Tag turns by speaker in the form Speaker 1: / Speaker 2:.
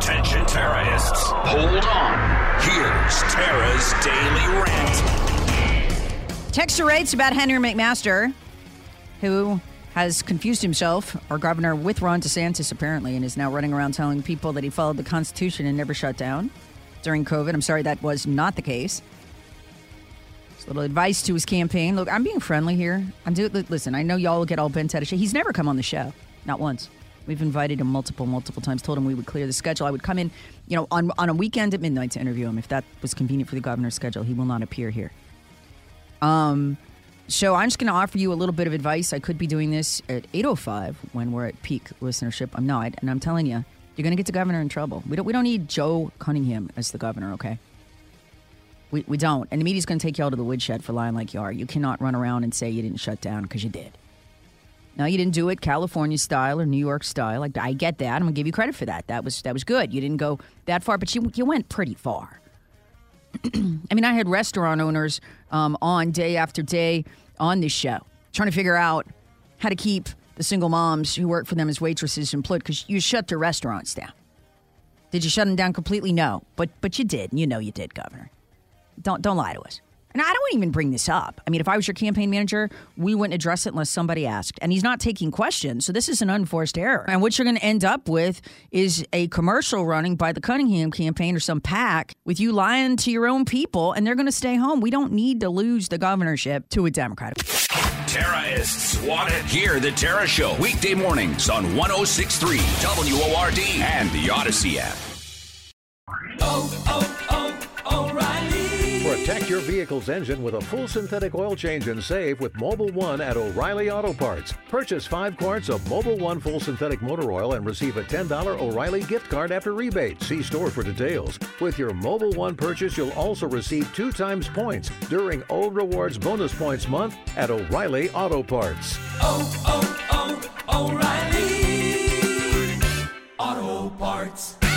Speaker 1: Attention terrorists, hold on. Here's Tara's Daily Rant.
Speaker 2: Texter writes about Henry McMaster, who has confused himself, our governor, with Ron DeSantis apparently, and is now running around telling people that he followed the Constitution and never shut down during COVID. I'm sorry, that was not the case. Just a little advice to his campaign. Look, I'm being friendly here. Listen, I know y'all will get all bent out of shape. He's never come on the show, not once. We've invited him multiple times, told him we would clear the schedule. I would come in, on a weekend at midnight to interview him. If that was convenient for the governor's schedule, he will not appear here. So I'm just going to offer you a little bit of advice. I could be doing this at 8:05 when we're at peak listenership. I'm not, and I'm telling you, you're going to get the governor in trouble. We don't need Joe Cunningham as the governor, okay? We don't. And the media's going to take you all to the woodshed for lying like you are. You cannot run around and say you didn't shut down, because you did. No, you didn't do it California style or New York style. I get that. I'm going to give you credit for that. That was good. You didn't go that far, but you went pretty far. I mean, I had restaurant owners on day after day on this show trying to figure out how to keep the single moms who work for them as waitresses employed, because you shut their restaurants down. Did you shut them down completely? No. But you did. You know you did, Governor. Don't lie to us. And I don't even bring this up. I mean, if I was your campaign manager, we wouldn't address it unless somebody asked. And he's not taking questions, so this is an unforced error. And what you're going to end up with is a commercial running by the Cunningham campaign or some PAC with you lying to your own people, and they're going to stay home. We don't need to lose the governorship to a Democrat.
Speaker 1: Terrorists want it. Hear the Tara Show weekday mornings on 106.3 WORD and the Odyssey app.
Speaker 3: O'Reilly.
Speaker 4: Protect your vehicle's engine with a full synthetic oil change and save with Mobil 1 at O'Reilly Auto Parts. Purchase 5 quarts of Mobil 1 full synthetic motor oil and receive a $10 O'Reilly gift card after rebate. See store for details. With your Mobil 1 purchase, you'll also receive 2 times points during O Rewards Bonus Points Month at O'Reilly Auto Parts.
Speaker 3: O'Reilly Auto Parts.